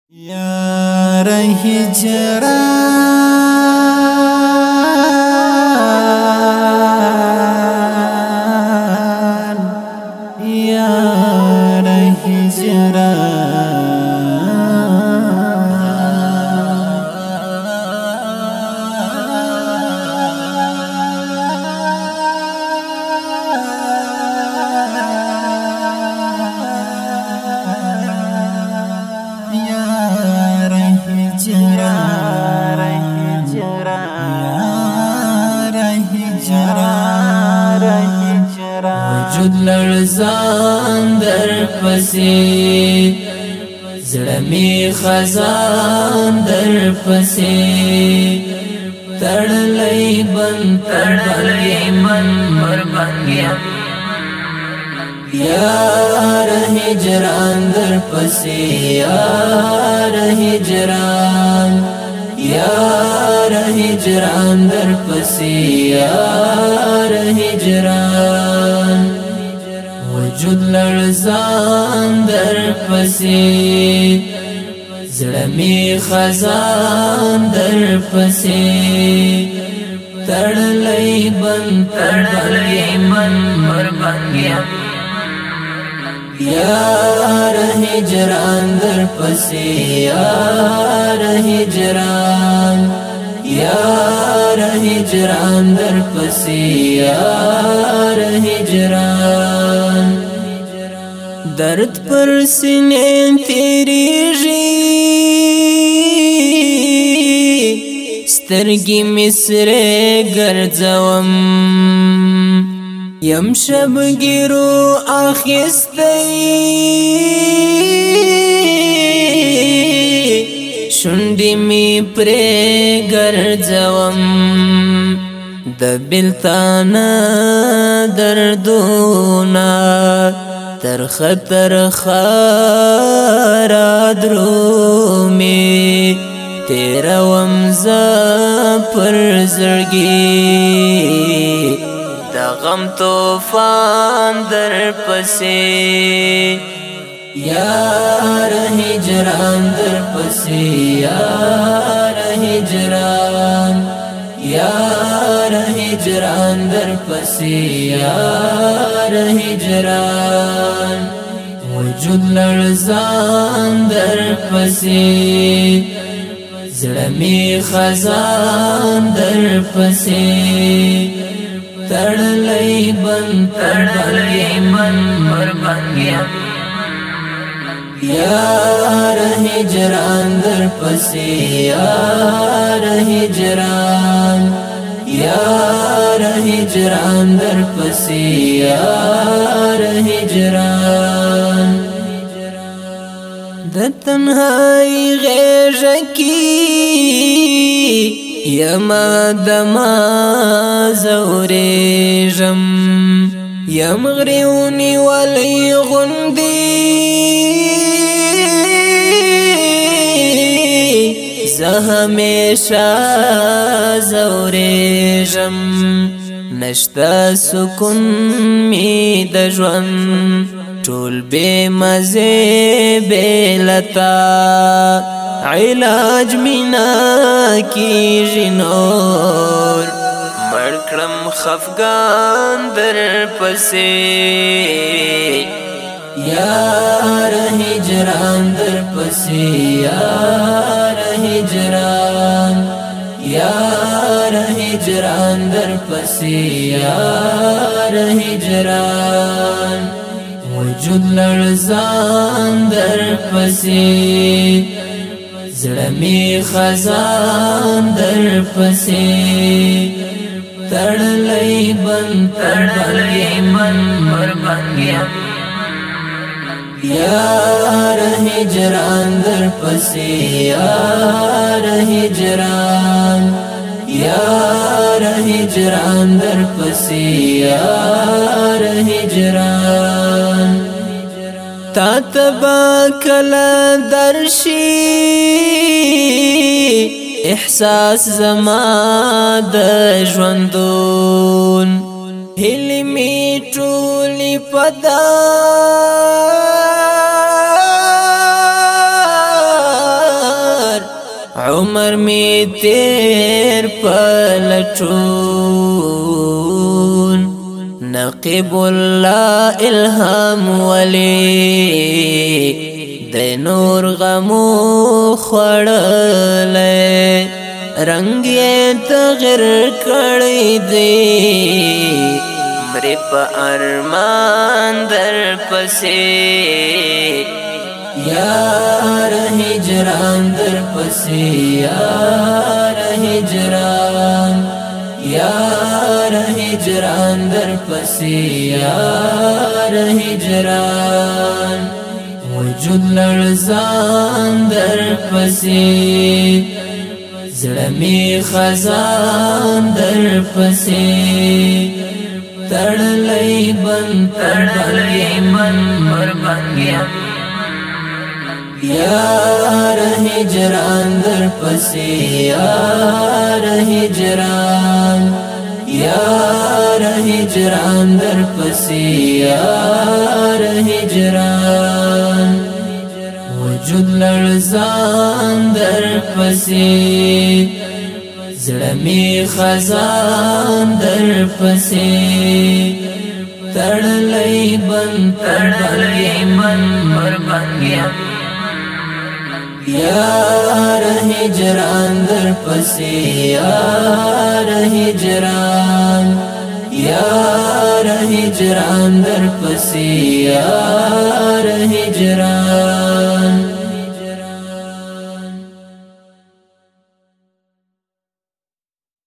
यार हिजरा यार हिजरा وجود لرزان در پسی زړمی خزان در پسی تړلې من مربنګم یار هجران در پسی یار هجران یار هجران در پسی یار هجران وجود لرزان در پسی زړمی خزان در پسی تړلې من مربنګم یار هجران در پسی یار هجران یار هجران در پسی یار هجران درد پر سینې تیریږي سترګې مسره ګرځوم یم شبګیرو اخیستی شونډې می پرې ګرځوم د بلتانه دردونه تر خطر خارا درومي تیروم ز پر زړګي د غم طوفان در پسې یار هجران در پسې یار هجران یار هجران در پسې یار هجران وجود لرزان در پسې زړمی خزان در پسې تړلې من مربنګم یار هجران در پسې یار هجران یار هجران در پسې یار هجران د تنهایی غیږه کې یما دما زوریږم یم غریونی ولی غوندې زه همیشه زوریږم نشته سکون می د ژوند ټول بې مزې بې لتا علاج مینا کیږي نور مړ کړم خفګان در پسې یار هجران در پسې یار هجران یار هجران در پسې یار هجران وجود لرزان در پسې زړمی خزان در پسې تړلې من مربنګم یار هجران در پسې یار هجران یار هجران در پسې یار هجران تا تبا کلا درشي احساس زما د ژوندون هلي می ټولي پدا عمر می تیر پلټون نقیب الله الهام ولی د نور غمو خړلې رنگ یې تغیر کړی دی مری په ارمان در پسې یار هجران در پسې یار هجران یار هجران در پسې یار هجران وجود لرزان در پسې زړه می خزان در پسې تړلې بند پر بنګیم یار هجران در پسې یار هجران یار هجران در پسې یار هجران وجود لرزان در پسې زړه می خزان در پسې تړلې بند پر بنګیم یار هجران در پسې یار هجران یار هجران در پسې یار